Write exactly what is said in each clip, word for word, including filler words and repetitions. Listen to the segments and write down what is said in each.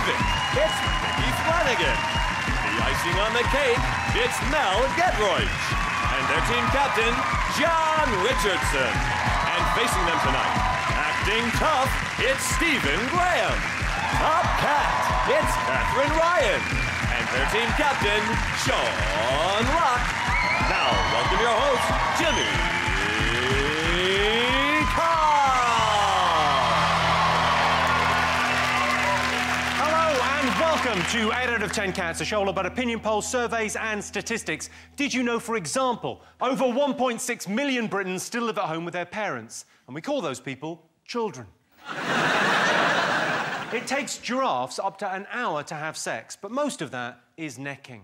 Olympics, it's Mickey Flanagan. The icing on the cake, it's Mel Getroich. And their team captain, John Richardson. And facing them tonight, acting tough, it's Stephen Graham. Top cat, it's Catherine Ryan. And her team captain, Sean Locke. Now, welcome your host, Jimmy Carr. Hello and welcome to eight out of ten Cats, a show all about opinion polls, surveys and statistics. Did you know, for example, over one point six million Britons still live at home with their parents? And we call those people children. It takes giraffes up to an hour to have sex, but most of that is necking.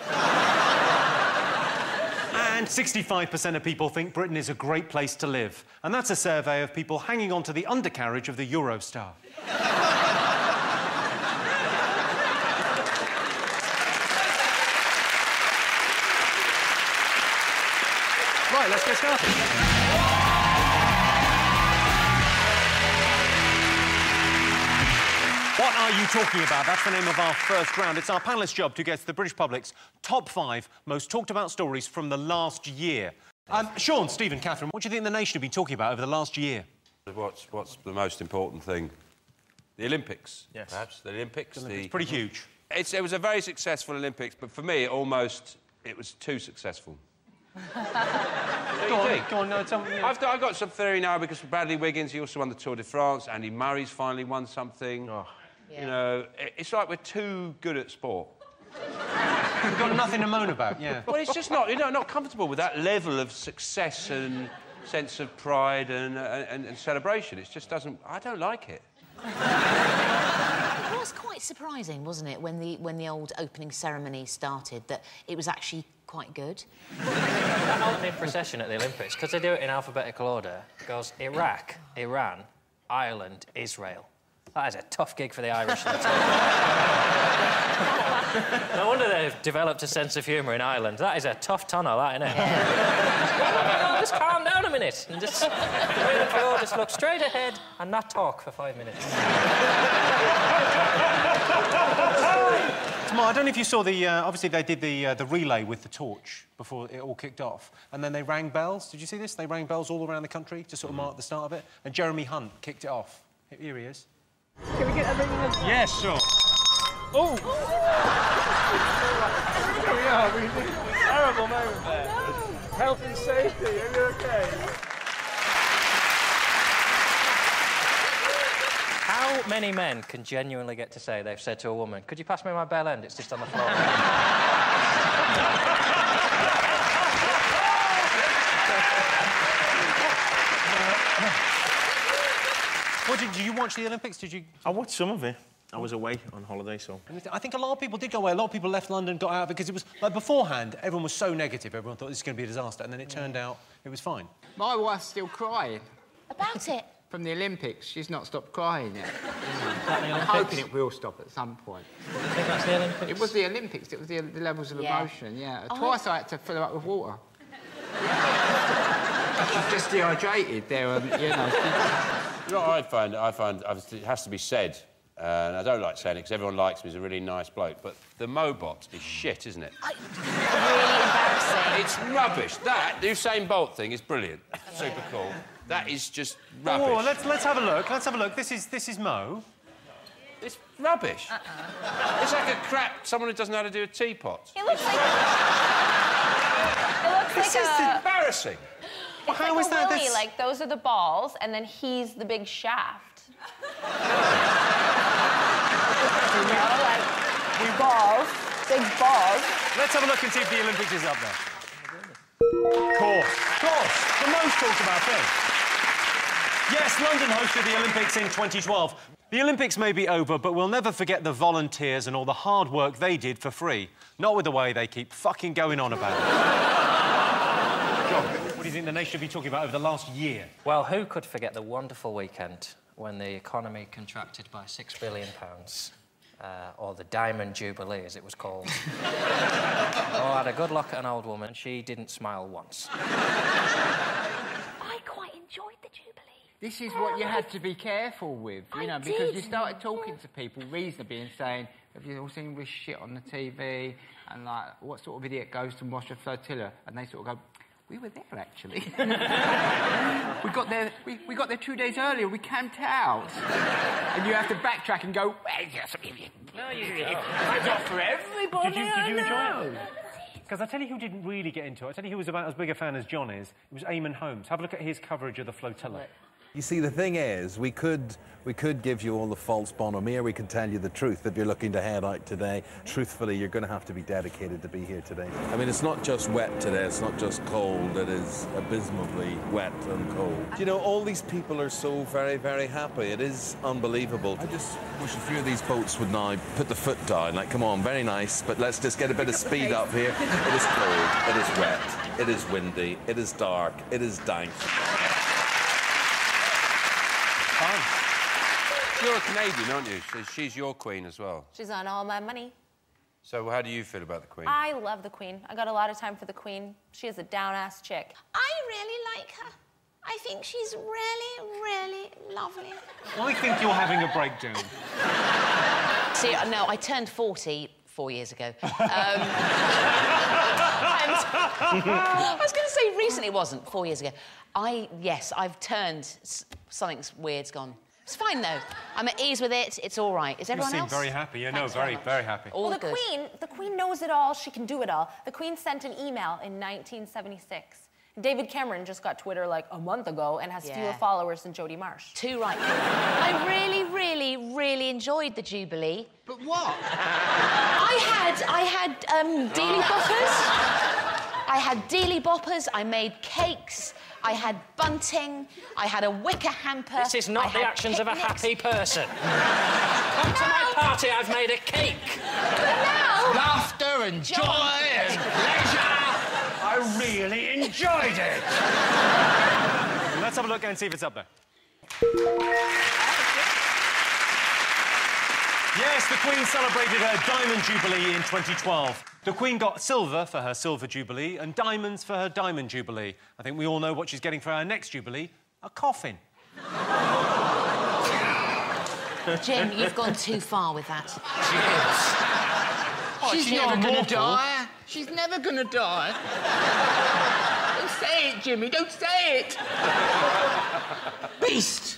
And sixty-five percent of people think Britain is a great place to live. And that's a survey of people hanging on to the undercarriage of the Eurostar. Right, let's get started. What are you talking about? That's the name of our first round. It's our panellist's job to guess the British public's top five most talked about stories from the last year. Um, Sean, Stephen, Catherine, what do you think the nation have been talking about over the last year? What's, what's the most important thing? The Olympics, yes. Perhaps. The Olympics. The the... Olympics. Pretty huge. It's, it was a very successful Olympics, but for me, it almost, it was too successful. Go on, go on, no, tell me. Yeah. I've, I've got some theory now, because Bradley Wiggins, he also won the Tour de France. Andy Murray's finally won something. Oh. Yeah. You know, it's like we're too good at sport. We've got nothing to moan about, yeah. Well, it's just not, you know, not comfortable with that level of success and sense of pride and, and, and celebration. It just doesn't... I don't like it. It was quite surprising, wasn't it, when the, when the old opening ceremony started, that it was actually quite good. That opening procession at the Olympics, because they do it in alphabetical order, goes Iraq, Iran, Ireland, Israel. That is a tough gig for the Irish. No wonder they've developed a sense of humour in Ireland. That is a tough tunnel, that, isn't it? Yeah. Just calm down a minute and just... just look straight ahead and not talk for five minutes. Tomorrow, I don't know if you saw the... Uh, obviously, they did the, uh, the relay with the torch before it all kicked off. And then they rang bells. Did you see this? They rang bells all around the country to sort of mark the start of it. And Jeremy Hunt kicked it off. Here he is. Can we get everything in? Yes, sure. Oh! We are, we did a terrible moment there. Health and safety, are you OK? How many men can genuinely get to say they've said to a woman, could you pass me my bell end? It's just on the floor. What, did, did you watch the Olympics? Did you... I watched some of it. I was away on holiday, so... I think a lot of people did go away. A lot of people left London, got out, because it was... Like, beforehand, everyone was so negative. Everyone thought this was going to be a disaster, and then it turned out it was fine. My wife's still crying. About it? From the Olympics. She's not stopped crying yet. I'm hoping it will stop at some point. I think that's the Olympics. It was the Olympics. It was the, the levels of Yeah. emotion, yeah. Oh, Twice I had to fill her up with water. She's just dehydrated there, and, you know... You know what I find? I find it has to be said, and I don't like saying it because everyone likes me. He's a really nice bloke, but the Mobot is shit, isn't it? I... Really embarrassing. It's rubbish. That the Usain Bolt thing is brilliant. Yeah. Super cool. That is just rubbish. Oh, let's let's have a look. Let's have a look. This is this is Mo. It's rubbish. Uh-uh. It's like a crap someone who doesn't know how to do a teapot. It looks like... it looks This like is a... embarrassing. It's How like is a that? Willy, That's... like, those are the balls, and then he's the big shaft. You know, like, balls, big balls. Let's have a look and see if the Olympics is up there. Of course. Of course. The most talked about thing. Yes, London hosted the Olympics in twenty twelve. The Olympics may be over, but we'll never forget the volunteers and all the hard work they did for free. Not with the way they keep fucking going on about it. John, what do you think the nation should be talking about over the last year? Well, who could forget the wonderful weekend when the economy contracted by six billion pounds? Uh, or the Diamond Jubilee, as it was called. Oh, I had a good look at an old woman. She didn't smile once. I quite enjoyed the Jubilee. This is what you had to be careful with, you I know, because did. you started talking to people reasonably and saying, have you all seen this shit on the T V? And, like, what sort of idiot goes to watch a flotilla? And they sort of go, we were there, actually. we got there we, we got there two days earlier. We camped out. And you have to backtrack and go, well, yes, no, you it's not for everybody. Did you, did you I enjoy know. it? Because I tell you who didn't really get into it. I tell you who was about as big a fan as John is. It was Eamon Holmes. Have a look at his coverage of the flotilla. You see, the thing is, we could we could give you all the false bonhomie, we could tell you the truth if you're looking to head out today. Truthfully, you're going to have to be dedicated to be here today. I mean, it's not just wet today, it's not just cold, it is abysmally wet and cold. You know, all these people are so very, very happy. It is unbelievable. I just wish a few of these boats would now put the foot down. Like, come on, very nice, but let's just get a bit of speed up here. It is cold, it is wet, it is windy, it is dark, it is dank. You're a Canadian, aren't you? So she's your queen as well. She's on all my money. So how do you feel about the queen? I love the Queen. I got a lot of time for the Queen. She is a down-ass chick. I really like her. I think she's really, really lovely. I think you're having a breakdown. See, no, I turned forty four years ago. Um, and I was going to say recently, it wasn't, four years ago. I, yes, I've turned, something's weird's gone. It's fine, though. I'm at ease with it. It's all right. Is You everyone seem else? very happy. Yeah, Thanks no, very, much. very happy. All well, the good. Queen, the Queen knows it all. She can do it all. The Queen sent an email in nineteen seventy-six. David Cameron just got Twitter like a month ago and has Yeah. fewer followers than Jodie Marsh. Too right. I really, really, really enjoyed the Jubilee. But what? I had, I had um, dealy boppers. I had dealy boppers. I made cakes. I had bunting. I had a wicker hamper. This is not I the had actions of a picnics. happy person. Come to my party, I've made a cake. But now... Laughter and joy and pleasure. I really enjoyed it. Let's have a look and see if it's up there. Yes, the Queen celebrated her Diamond Jubilee in twenty twelve. The Queen got silver for her Silver Jubilee and diamonds for her Diamond Jubilee. I think we all know what she's getting for her next Jubilee, a coffin. Jim, you've gone too far with that. Oh, she's she's never not gonna mortal. die. She's never gonna die. Don't say it, Jimmy. Don't say it. Beast.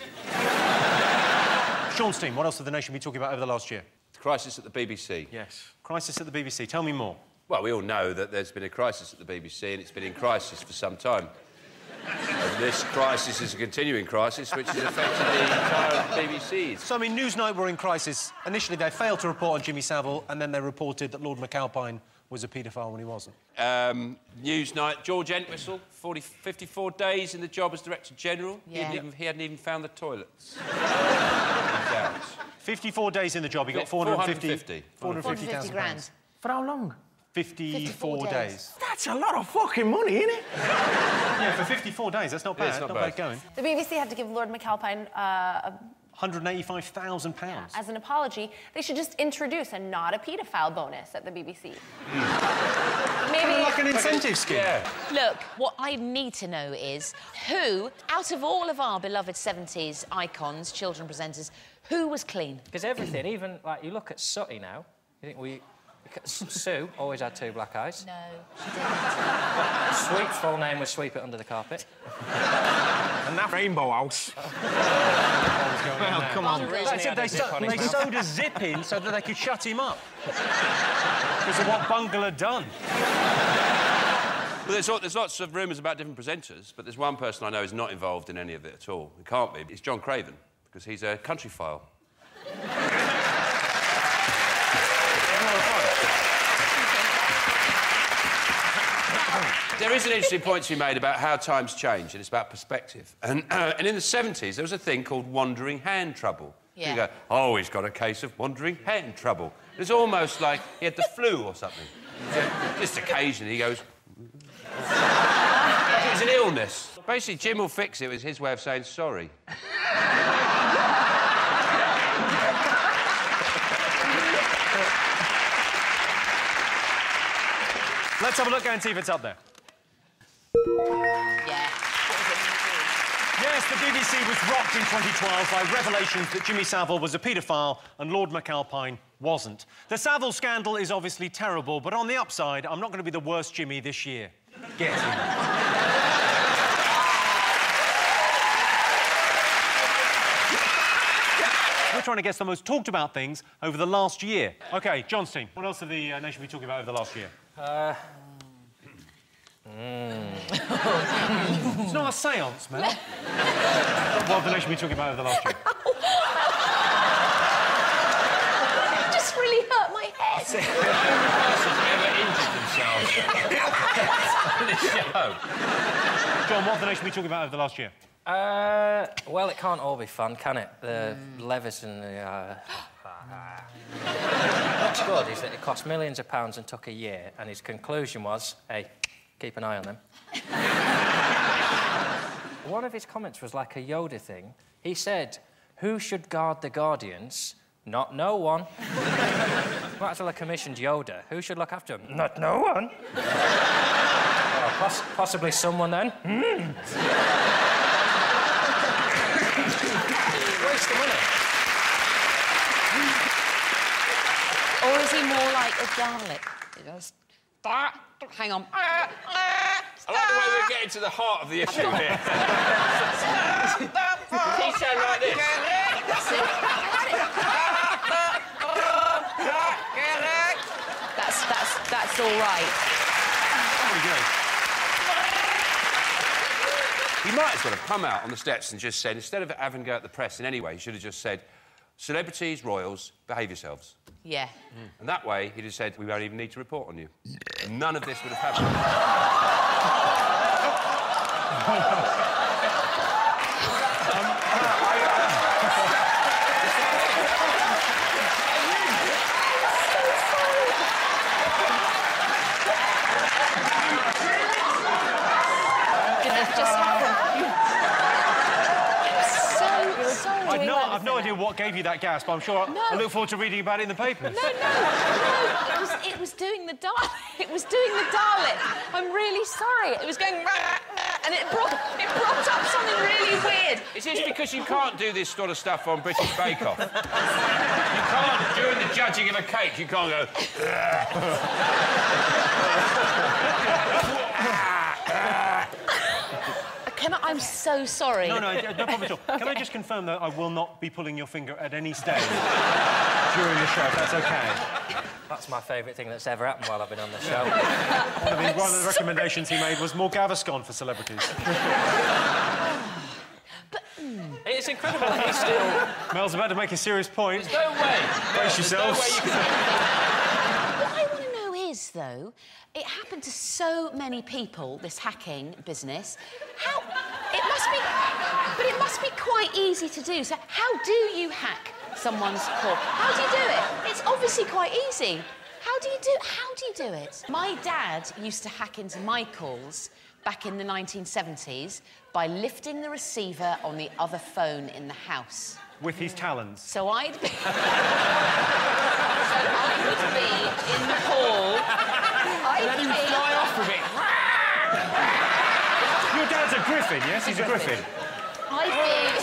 Sean Steen, what else have the nation been talking about over the last year? Crisis at the B B C. Yes. Crisis at the B B C. Tell me more. Well, we all know that there's been a crisis at the B B C and it's been in crisis for some time. And this crisis is a continuing crisis which has affected the entire B B C. So, I mean, Newsnight were in crisis. Initially, they failed to report on Jimmy Savile, and then they reported that Lord McAlpine was a paedophile when he wasn't. Um, Newsnight, George Entwistle, forty, fifty-four days in the job as Director General. He, Yeah. hadn't even, he hadn't even found the toilets. He was out. fifty-four days in the job, he got four hundred fifty four hundred fifty. four hundred fifty thousand grand. pounds. For how long? fifty-four, fifty-four days. days. That's a lot of fucking money, isn't it? Yeah, for fifty-four days, that's not Yeah, bad. it's not not bad. bad going. The B B C had to give Lord McAlpine uh, a one hundred eighty-five thousand pounds. as an apology. They should just introduce a not a paedophile bonus at the B B C. Maybe Like an incentive scheme. Yeah. Look, what I need to know is who, out of all of our beloved seventies icons, children presenters, who was clean? Because everything, even, like, you look at Sooty now, you think we... Sue always had two black eyes. No, she didn't. Sweep's full name was Sweep It Under the Carpet. And that Rainbow House. Well, come on. Reason They, he said had a they, zip sew- on his they mouth. sewed a zip in so that they could shut him up. Because of what Bungle had done. Well, there's, al- there's lots of rumours about different presenters, but there's one person I know is not involved in any of it at all. It can't be. It's John Craven, because he's a country file. There is an interesting point to be made about how times change, and it's about perspective. And, uh, and in the seventies, there was a thing called wandering hand trouble. Yeah. You go, oh, he's got a case of wandering hand trouble. It's almost like he had the flu or something. So just occasionally he goes... It's an illness. Basically, Jim will fix it was his way of saying sorry. Let's have a look and see if it's up there. Yeah. Yes, Yes, the B B C was rocked in twenty twelve by revelations that Jimmy Savile was a paedophile and Lord McAlpine wasn't. The Savile scandal is obviously terrible, but on the upside, I'm not going to be the worst Jimmy this year. Get him. We're trying to guess the most talked about things over the last year. OK, John's team. What else have the uh, nation been talking about over the last year? Uh... Mm. It's not a séance, Mel. What have the nation been talking about over the last year? It just really hurt my head. John, what have the nation been talking about over the last year? Uh, well, it can't all be fun, can it? The mm. levies and the... Uh... What's good is that it cost millions of pounds and took a year, and his conclusion was, hey, keep an eye on them. One of his comments was like a Yoda thing. He said, who should guard the Guardians? Not no one. Might as well have commissioned Yoda. Who should look after him? Not no one. Oh, poss possibly someone then. Mm. Waste the money. Or is he more like a Dalek? He goes, hang on. I like the way we're getting to the heart of the issue here. He sound like this. That's that's that's all right. There we go. He might as well have come out on the steps and just said, instead of having to go at the press in any way, he should have just said, celebrities, royals, behave yourselves. Yeah. Mm. And that way, he'd have said, we won't even need to report on you. None of this would have happened. I've no, I've no idea what gave you that gasp. I'm sure no. I look forward to reading about it in the papers. No, no, no. It was, it was doing the Dalek. It was doing the Dalek. I'm really sorry. It was going... And it brought, it brought up something really weird. Is this because you can't do this sort of stuff on British Bake Off? You can't, during the judging of a cake, you can't go... Can I, I'm so sorry. No, no, no problem at all. Okay. Can I just confirm that I will not be pulling your finger at any stage during the show, if that's OK? That's my favourite thing that's ever happened while I've been on the show. one, of the, one of the recommendations he made was more Gaviscon for celebrities. But, mm. It's incredible that he's still... Mel's about to make a serious point. There's no way. Brace yourselves. No way you can... What I want to know is, though, it happened to so many people, this hacking business. How... It must be... But it must be quite easy to do. So how do you hack someone's call? How do you do it? It's obviously quite easy. How do you do... How do you do it? My dad used to hack into my calls back in the nineteen seventies by lifting the receiver on the other phone in the house. With his talons? So I'd be... so I would be in the hall... And then he would fly off with it. Your dad's a griffin, yes? He's a griffin. I'd be...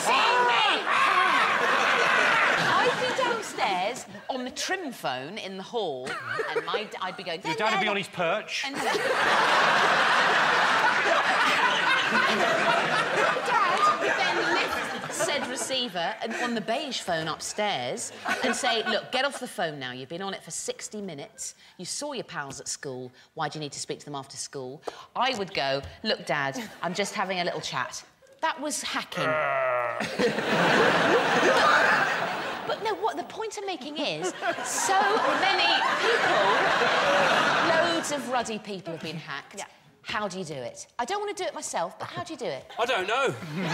I'd be downstairs on the trim phone in the hall, and my, I'd be going... Your dad would be on his perch. And Dad would then lift said receiver and on the beige phone upstairs and say, look, get off the phone now. You've been on it for sixty minutes. You saw your pals at school. Why do you need to speak to them after school? I would go, look, Dad, I'm just having a little chat. That was hacking. But no, what the point I'm making is, so many people, loads of ruddy people have been hacked. Yeah. How do you do it? I don't want to do it myself, but how do you do it? I don't know.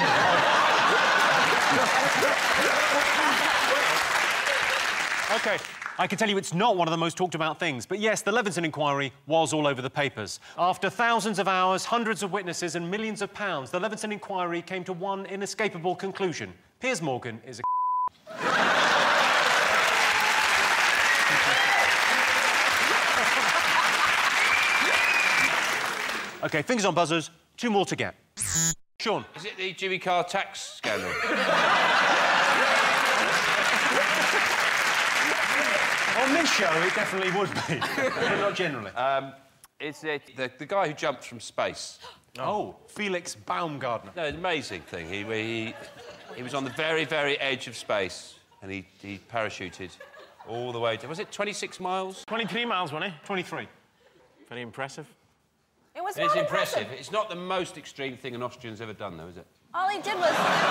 OK, I can tell you it's not one of the most talked about things, but yes, the Levinson inquiry was all over the papers. After thousands of hours, hundreds of witnesses and millions of pounds, the Levinson inquiry came to one inescapable conclusion. Piers Morgan is a OK, fingers on buzzers, two more to get. Sean. Is it the Jimmy Carr tax scandal? On this show, it definitely would be, but not generally. Um, is it the, the guy who jumped from space? Oh, Felix Baumgartner. No, an amazing thing. He, he, he was on the very, very edge of space and he, he parachuted all the way to... Was it twenty-six miles? twenty-three miles, wasn't it? twenty-three. Very impressive. It was It's not impressive. impressive. It's not the most extreme thing an Austrian's ever done, though, is it? All he did was...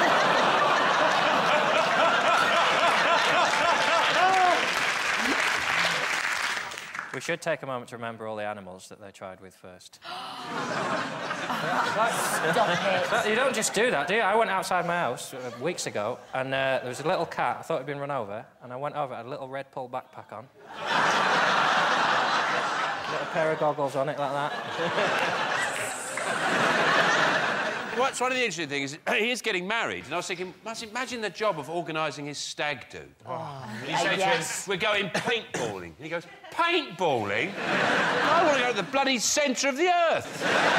We should take a moment to remember all the animals that they tried with first. Stop it. You don't just do that, do you? I went outside my house uh, weeks ago, and uh, there was a little cat. I thought it'd been run over, and I went over, had a little red Pull backpack on. Little pair of goggles on it, like that. What's one of the interesting things is he is getting married, and I was thinking, imagine the job of organising his stag do. Oh, And you say yes. to him, we're going paintballing. And he goes, paintballing? I want to go to the bloody centre of the earth.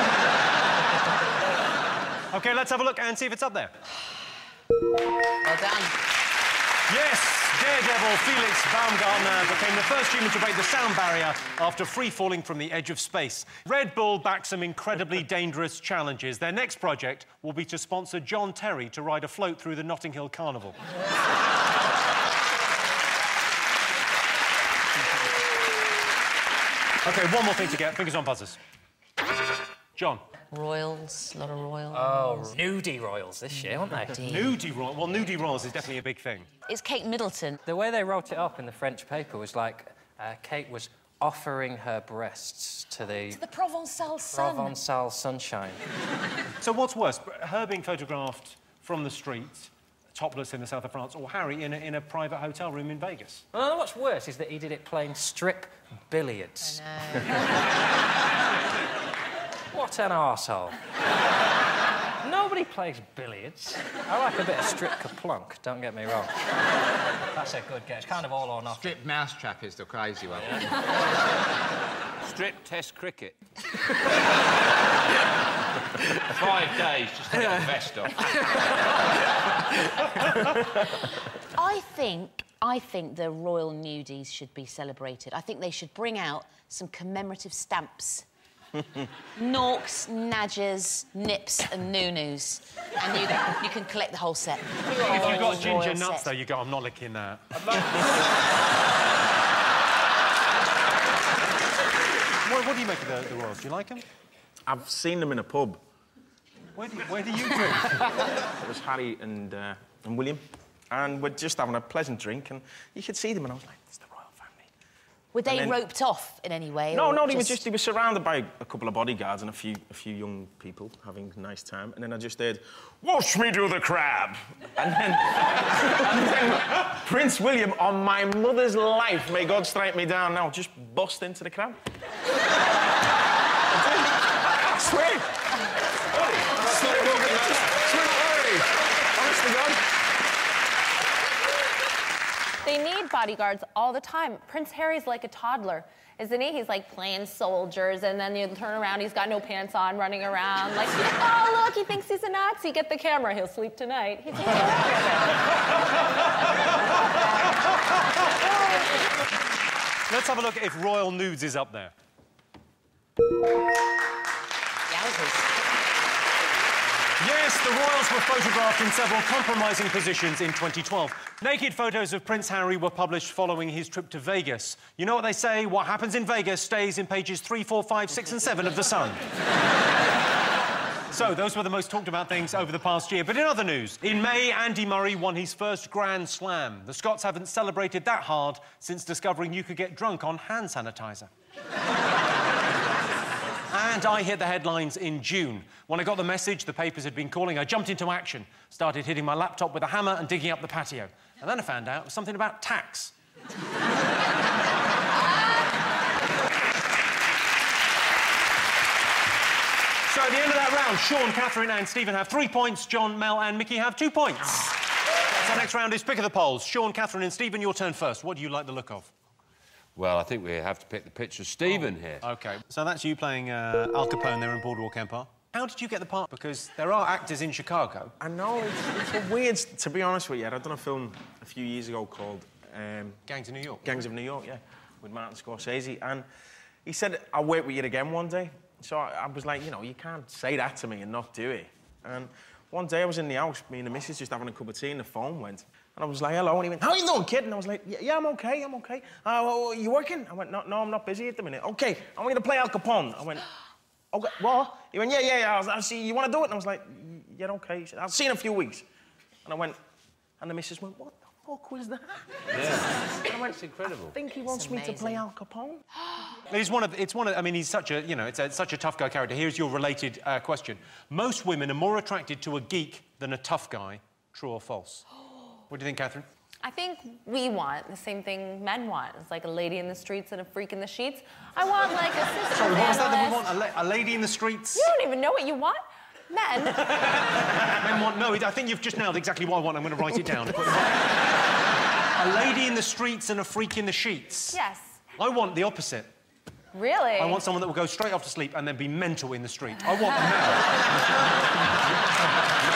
OK, let's have a look and see if it's up there. Well done. Yes, daredevil Felix Baumgartner became the first human to break the sound barrier after free-falling from the edge of space. Red Bull backed some incredibly dangerous challenges. Their next project will be to sponsor John Terry to ride a float through the Notting Hill Carnival. OK, one more thing to get. Fingers on buzzers. John. Royals, a lot of royals. Oh, nudie royals this year, weren't they? Nudie royals. Well, nudie royals is definitely a big thing. It's Kate Middleton. The way they wrote it up in the French paper was like uh, Kate was offering her breasts to the... To the Provençal sun. Provençal sunshine. So what's worse, her being photographed from the street, topless in the south of France, or Harry in a, in a private hotel room in Vegas? Well, what's worse is that he did it playing strip billiards. I know. What an arsehole. Nobody plays billiards. I like a bit of strip Kaplunk, don't get me wrong. That's a good guess. Kind of all or nothing. Strip mousetrap is the crazy one. Strip test cricket. Five days just to get the vest off. I think, I think the royal nudies should be celebrated. I think they should bring out some commemorative stamps. Norks, Nadgers, Nips and Nunus. And you, you can collect the whole set. If you've got ginger Royal nuts, set. though, you go, I'm not licking that. what, what do you make of the, the royals? Do you like them? I've seen them in a pub. Where do you, where do you drink? It was Harry and, uh, and William, and we're just having a pleasant drink, and you could see them, and I was like, it's the royal family. Were they then- roped off in any way? No, or no, they were just they were surrounded by a couple of bodyguards and a few a few young people having a nice time, and then I just heard, "Watch me do the crab," and then, and then Prince William, on my mother's life, may God strike me down now, just bust into the crab. I swear. Honest to God. They need bodyguards all the time. Prince Harry's like a toddler, isn't he? He's like playing soldiers, and then you turn around, he's got no pants on, running around like, oh, look, he thinks he's a Nazi. Get the camera, he'll sleep tonight. He's Let's have a look if Royal Nudes is up there. Yes, the royals were photographed in several compromising positions in twenty twelve. Naked photos of Prince Harry were published following his trip to Vegas. You know what they say, what happens in Vegas stays in pages three, four, five, six and seven of The Sun. So, those were the most talked about things over the past year. But in other news, in May, Andy Murray won his first Grand Slam. The Scots haven't celebrated that hard since discovering you could get drunk on hand sanitizer. And I hit the headlines in June. When I got the message the papers had been calling, I jumped into action, started hitting my laptop with a hammer and digging up the patio. And then I found out it was something about tax. So at the end of that round, Sean, Catherine and Stephen have three points. John, Mel and Mickey have two points. So next round is pick of the polls. Sean, Catherine and Stephen, your turn first. What do you like the look of? Well, I think we have to pick the picture of Stephen oh, here. OK. So that's you playing uh, Al Capone there in Boardwalk Empire? How did you get the part? Because there are actors in Chicago. I know, it's, it's a weird... To be honest with you, I'd done a film a few years ago called... Um, Gangs of New York. Gangs of New York, yeah, with Martin Scorsese. And he said, I'll work with you again one day. So I, I was like, you know, you can't say that to me and not do it. And one day I was in the house, me and the missus just having a cup of tea, and the phone went. And I was like, hello, and he went, how you doing, kid? And I was like, yeah, yeah I'm okay, I'm okay. Uh, well, you working? I went, no, no, I'm not busy at the minute. Okay, I want you to play Al Capone. I went, okay, what? He went, yeah, yeah, yeah, I'll, I'll see, you want to do it? And I was like, yeah, okay. He said, I'll see you in a few weeks. And I went, and the missus went, what the fuck was that? Yeah. And I went, it's incredible. I think he wants me to play Al Capone. It's one of, it's one of, I mean, he's such a, you know, it's a, such a tough guy character. Here's your related uh, question. Most women are more attracted to a geek than a tough guy. True or false? What do you think, Catherine? I think we want the same thing men want. It's like a lady in the streets and a freak in the sheets. I want, like, a systems Sorry, what was that that we analyst. want? A, la a lady in the streets? You don't even know what you want. Men. Men want... No, I think you've just nailed exactly what I want. I'm going to write it down. A lady in the streets and a freak in the sheets. Yes. I want the opposite. Really? I want someone that will go straight off to sleep and then be mental in the street. I want Mel.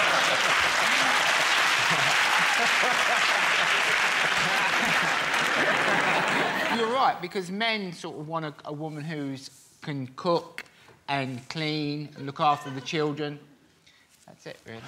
You're right, because men sort of want a, a woman who can cook and clean and look after the children. That's it, really.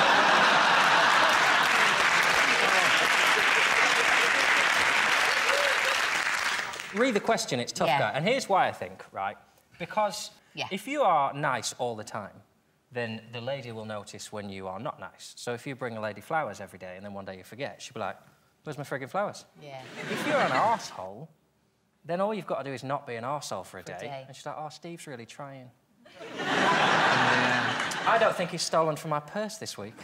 Read the question, it's tough Yeah. guy. And here's why I think, right? Because Yeah. if you are nice all the time, then the lady will notice when you are not nice. So if you bring a lady flowers every day and then one day you forget, she'll be like, where's my friggin' flowers? Yeah. If you're an arsehole, then all you've got to do is not be an arsehole for a, For a day. day. And she's like, oh, Steve's really trying. I don't think he's stolen from my purse this week.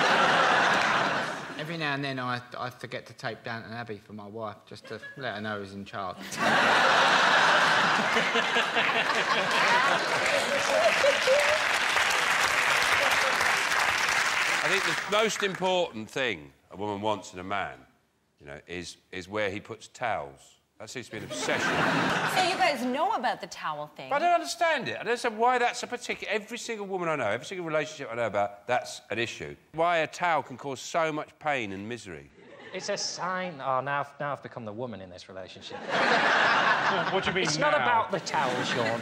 Every now and then I, I forget to tape Downton Abbey for my wife, just to let her know who's in charge. I think the most important thing a woman wants in a man, you know, is, is where he puts towels. That seems to be an obsession. So you guys know about the towel thing? But I don't understand it. I don't understand why that's a particular... Every single woman I know, every single relationship I know about, that's an issue. Why a towel can cause so much pain and misery. It's a sign... Oh, now, I've- now I've become the woman in this relationship. What do you mean It's now? not about the towel, Sean.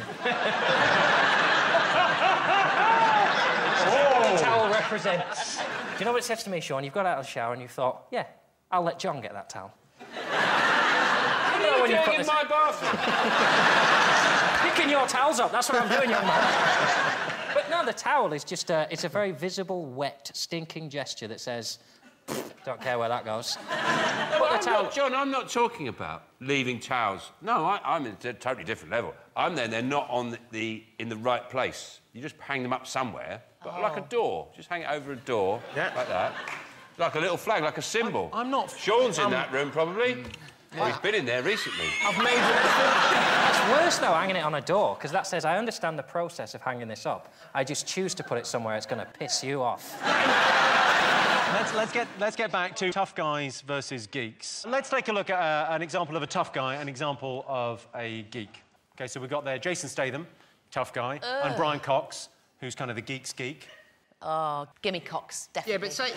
What the towel represents. Do you know what it says to me, Sean? You've got out of the shower and you thought, yeah, I'll let John get that towel. What are you when you doing put in this- my bathroom? Picking your towels up, that's what I'm doing, young man. But no, the towel is just a... It's a very visible, wet, stinking gesture that says, don't care where that goes. No, Put the I'm towel... not, John, I'm not talking about leaving towels. No, I, I'm at a totally different level. I'm there, they're not on the, the in the right place. You just hang them up somewhere, but Oh. like a door. Just hang it over a door, Yeah. like that. Like a little flag, like a symbol. I'm, I'm not... Sean's in I'm- that room, probably. Oh, he's been in there recently. I've made It's worse, though, hanging it on a door, because that says, I understand the process of hanging this up. I just choose to put it somewhere it's going to piss you off. Let's, let's, get, let's get back to tough guys versus geeks. Let's take a look at uh, an example of a tough guy, an example of a geek. OK, so we've got there Jason Statham, tough guy, and Brian Cox, who's kind of the geek's geek. Oh, gimme Cox, definitely. Yeah, but say...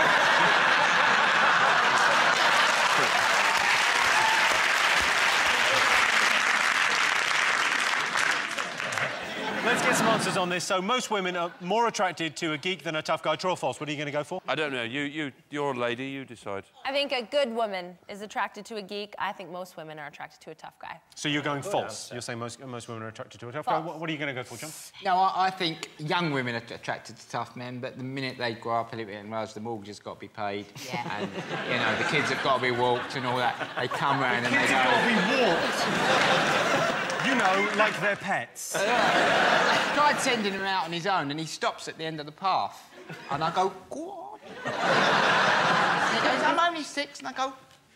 Let's get some answers on this. So most women are more attracted to a geek than a tough guy. True or false? What are you going to go for? I don't know. You, you, you're a lady. You decide. I think a good woman is attracted to a geek. I think most women are attracted to a tough guy. So you're going false. You're saying most, most women are attracted to a tough guy. False. What, what are you going to go for, John? No, I, I think young women are attracted to tough men, but the minute they grow up a little bit and realise the mortgage has got to be paid, Yeah. and, you know, the kids have got to be walked and all that, they come round and they Kids go... have got to be walked. You know, like their pets. I tried sending him out on his own, and he stops at the end of the path. And I go, go on. And he goes, I'm only six. And I go...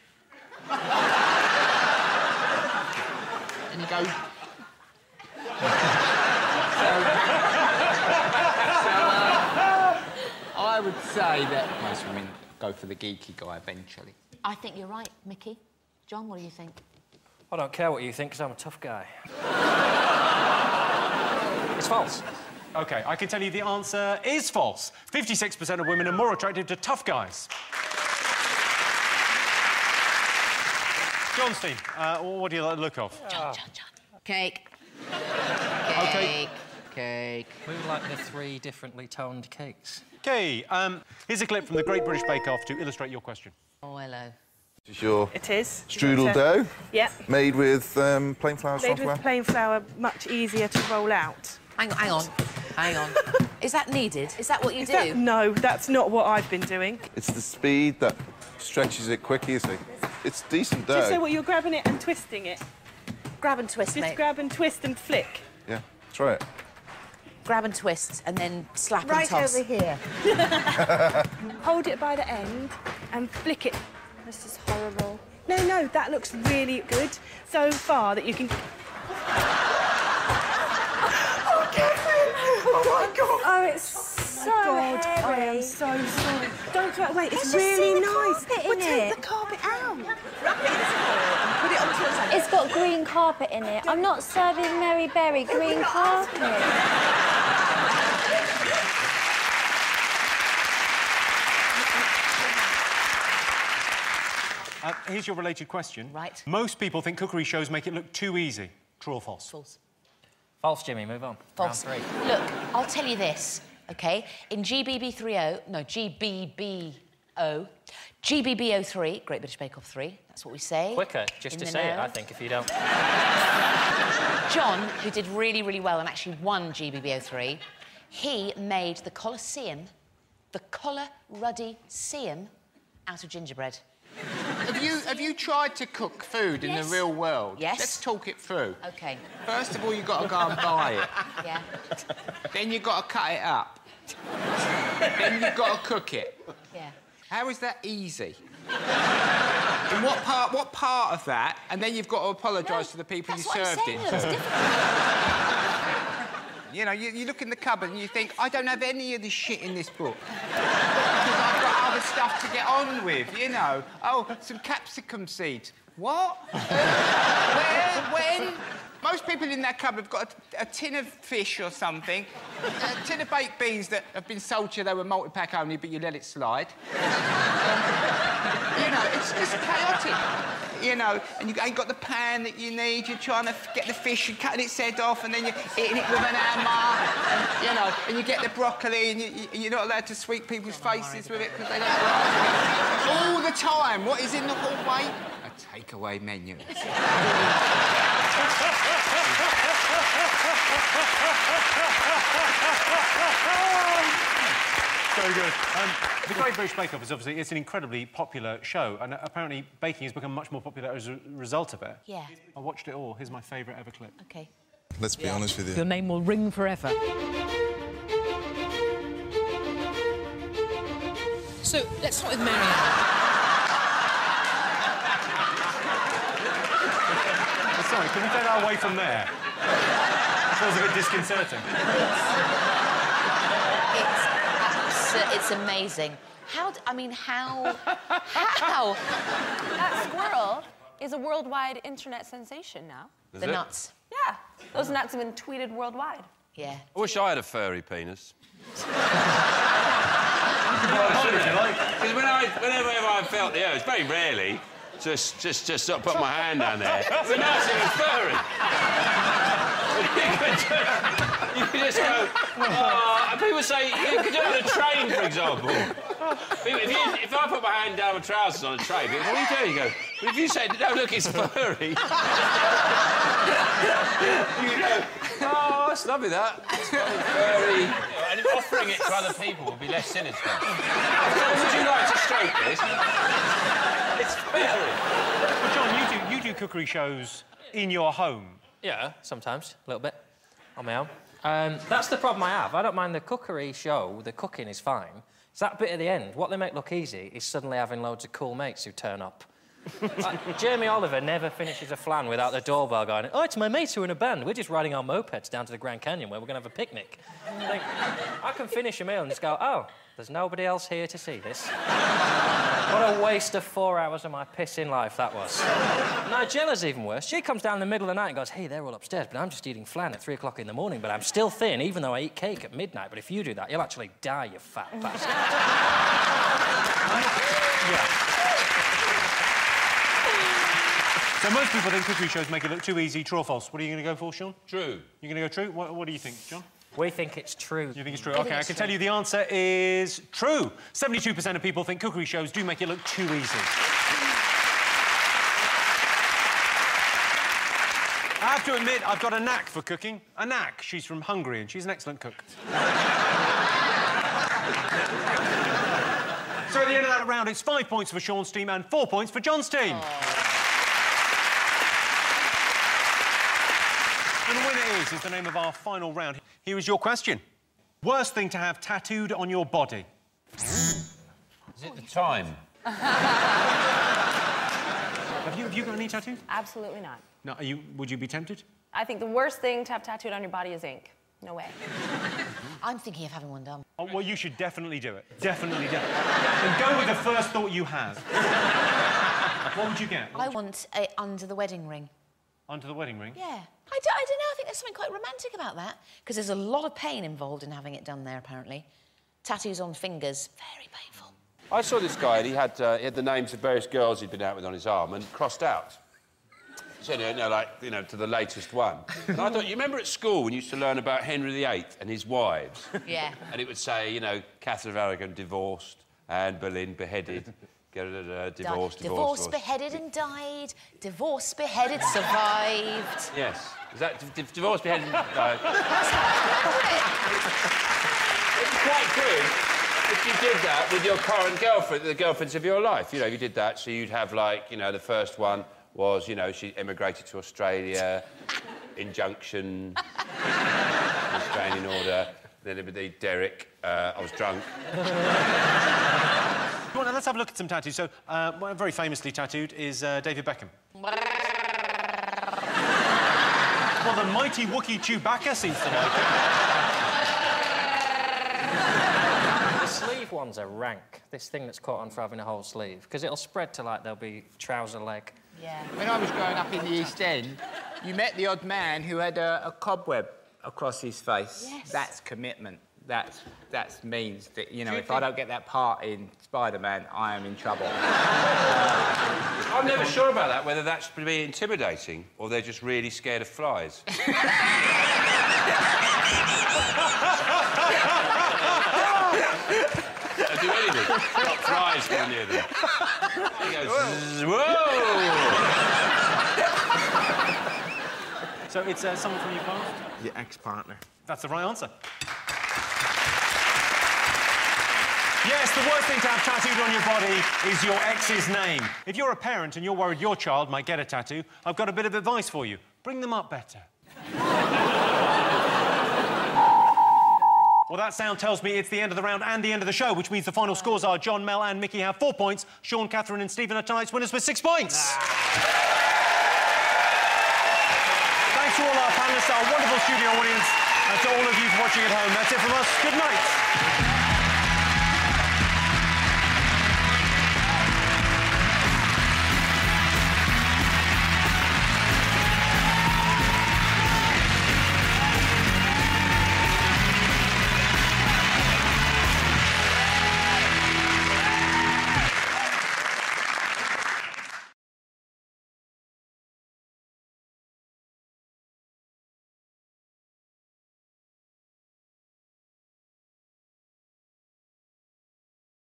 and he goes... so, so uh, I would say that most women go for the geeky guy eventually. I think you're right, Mickey. John, what do you think? I don't care what you think, because I'm a tough guy. It's false. OK, I can tell you the answer is false. fifty-six percent of women are more attracted to tough guys. John's team, uh, what do you like the look of? John, John, John. Cake. OK. Cake. We would like the three differently toned cakes. OK, um, here's a clip from the Great British Bake Off to illustrate your question. Oh, hello. This is your It is. strudel It's a- dough? Yeah. Made with um, plain flour, Made soft with flour? plain flour, much easier to roll out. Hang on, hang on, hang on. Is that needed? Is that what you Is do? that- no, that's not what I've been doing. It's the speed that stretches it quicker, you see. It's decent dough. Just so what you're grabbing it and twisting it. Grab and twist, Just mate. grab and twist and flick. Yeah, try it. Grab and twist, and then slap Right and toss. over here. Hold it by the end and flick it. This is horrible. No, no, that looks really good so far that you can. Oh, Catherine! Oh my God! Oh, it's so God, hairy. I am so sorry. Don't try. Wait, it's There's just really seen the nice. carpet in Well, take it. the carpet out. Put it onto your It's got green carpet in it. I'm not serving Mary Berry green carpet. Uh, here's your related question. Right. Most people think cookery shows make it look too easy. True or false? False. False, Jimmy. Move on. False. Round three. Look, I'll tell you this, OK? In G B B three oh, no, G B B O, G B B O three, Great British Bake Off three, that's what we say. Quicker, just In to the say it, know. I think, if you don't. John, who did really, really well and actually won G B B O three, he made the Colosseum, the Collar Ruddy Seum, out of gingerbread. Have you have you tried to cook food in Yes. the real world? Yes. Let's talk it through. OK. First of all, you've got to go and buy it. Yeah. Then you've got to cut it up. Then you've got to cook it. Yeah. How is that easy? And what part? What part of that? And then you've got to apologise to the people you That's what I'm served saying. it It looks to. difficult. You know, you, you look in the cupboard and you think, I don't have any of this shit in this book. Because I've got other stuff to get on with, you know. Oh, some capsicum seeds. What? Uh, where? When? Most people in that cupboard have got a, a tin of fish or something, a tin of baked beans that have been sold to you, they were multi-pack only, but you let it slide. You know, it's just chaotic. You know, and you ain't got the pan that you need. You're trying to get the fish and cutting its head off, and then you're eating it with an hammer. And, you know, and you get the broccoli, and you, you, you're not allowed to sweep people's faces with it because they don't like it. All the time. What is in the hallway? A takeaway menu. Very good. Um, the Great British Bake Off is obviously it's an incredibly popular show, and apparently baking has become much more popular as a result of it. Yeah. I watched it all. Here's my favourite ever clip. OK. Let's be honest with you. Your name will ring forever. So, let's start with Marianne. Sorry, can we take that away from there? It feels a bit disconcerting. It's, it's amazing. How, d I mean, how, how? That squirrel is a worldwide internet sensation now. Is The it? nuts. Yeah, those nuts have been tweeted worldwide. Yeah. I wish I had a furry penis. Because when I, whenever I felt the urge, very rarely, just, just, just sort of put my hand down there. It'd be nice if it was furry. You could just go. Oh, and people say you could do it on a train, for example. People, if, you, if I put my hand down my trousers on a train, people, what are you doing? You go. But if you say, no, look, it's furry. You go. Oh, that's lovely. That. It's furry. And offering it to other people would be less sinister. So, would you like to stroke this? It's furry. But John, you do you do cookery shows in your home. Yeah, sometimes, a little bit, on my own. Um, that's the problem I have. I don't mind the cookery show, the cooking is fine. It's that bit at the end. What they make look easy is suddenly having loads of cool mates who turn up Like, Jamie Oliver never finishes a flan without the doorbell going, oh, it's my mates who are in a band. We're just riding our mopeds down to the Grand Canyon where we're going to have a picnic. Like, I can finish a meal and just go, oh, there's nobody else here to see this. What a waste of four hours of my pissing life that was. Nigella's even worse. She comes down in the middle of the night and goes, hey, they're all upstairs, but I'm just eating flan at three o'clock in the morning, but I'm still thin, even though I eat cake at midnight. But if you do that, you'll actually die, you fat bastard. Yeah. So most people think cookery shows make it look too easy. True or false? What are you going to go for, Sean? True. You're going to go true? What, what do you think, John? We think it's true. You think it's true? OK, I can tell you the answer is true. seventy-two percent of people think cookery shows do make it look too easy. I have to admit, I've got a knack for cooking. A knack. She's from Hungary and she's an excellent cook. So at the end of that round, it's five points for Sean's team and four points for John's team. Aww. And the winner is, is the name of our final round. Here is your question. Worst thing to have tattooed on your body? Is it the time? have, you, have you got any tattoos? Absolutely not. No, are you, would you be tempted? I think the worst thing to have tattooed on your body is ink. No way. I'm thinking of having one done. Oh, well, you should definitely do it. Definitely do it. And go with the first thought you have. What would you get? I want it under the wedding ring. Under the wedding ring? Yeah. I, do, I don't know, I think there's something quite romantic about that. Because there's a lot of pain involved in having it done there, apparently. Tattoos on fingers, very painful. I saw this guy and he had, uh, he had the names of various girls he'd been out with on his arm and crossed out. So, you know, like, you know, to the latest one. And I thought, you remember at school when you used to learn about Henry the Eighth and his wives? Yeah. And it would say, you know, Catherine of Aragon divorced, Anne Boleyn beheaded, divorced, divorced, divorced, beheaded and died. Divorced, beheaded, survived. Yes. Is that divorced, beheaded, died? It's quite good if you did that with your current girlfriend, the girlfriends of your life. You know, you did that, so you'd have, like, you know, the first one was, you know, she emigrated to Australia, injunction, restraining order. Then it would be Derek, uh, I was drunk. Well, now let's have a look at some tattoos. So, uh, well, very famously tattooed is uh, David Beckham. Well, the mighty Wookiee Chewbacca seems to like it. The sleeve ones are rank, this thing that's caught on for having a whole sleeve, because it'll spread to, like, there'll be trouser leg. Yeah. When I was growing up in the East End, you met the odd man who had a, a cobweb across his face. Yes. That's commitment. That's that means that, you know, Do you if think... I don't get that part in Spider-Man, I am in trouble. I'm never sure about that, whether that's to be intimidating or they're just really scared of flies. They'll do anything. Got flies going near them. He goes, whoa! So it's uh, someone from your past? Your ex-partner. That's the right answer. Yes, the worst thing to have tattooed on your body is your ex's name. If you're a parent and you're worried your child might get a tattoo, I've got a bit of advice for you. Bring them up better. Well, that sound tells me it's the end of the round and the end of the show, which means the final scores are John, Mel and Mickey have four points. Sean, Catherine and Stephen are tonight's winners with six points. Thanks to all our panellists, our wonderful studio audience, and to all of you for watching at home. That's it from us. Good night.